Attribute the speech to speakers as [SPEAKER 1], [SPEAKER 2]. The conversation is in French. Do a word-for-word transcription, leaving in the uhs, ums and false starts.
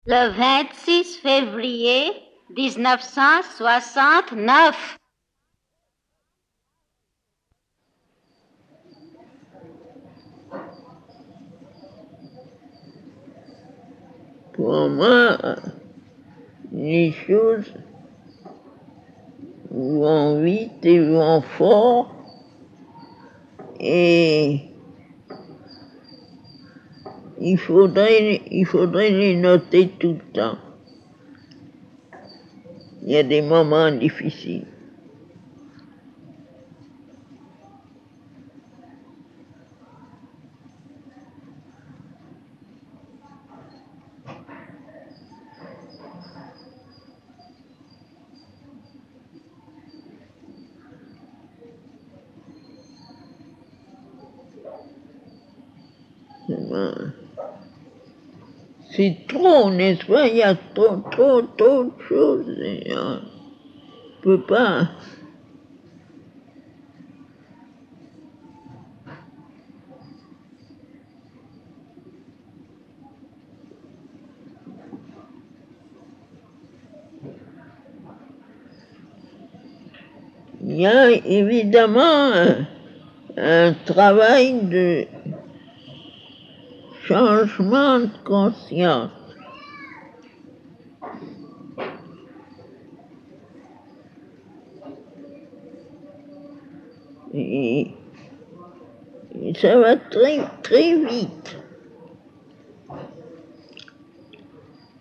[SPEAKER 1] Le vingt-six février mille neuf cent soixante-neuf.
[SPEAKER 2] Pour moi, les choses vont vite et vont fort, et il faudrait, il faudrait les noter tout le temps. Il y a des moments difficiles. C'est trop, n'est-ce pas? Il y a trop, trop, trop de choses. Et on ne peut pas. Il y a évidemment un, un travail de changement de conscience. Et, et ça va très, très vite.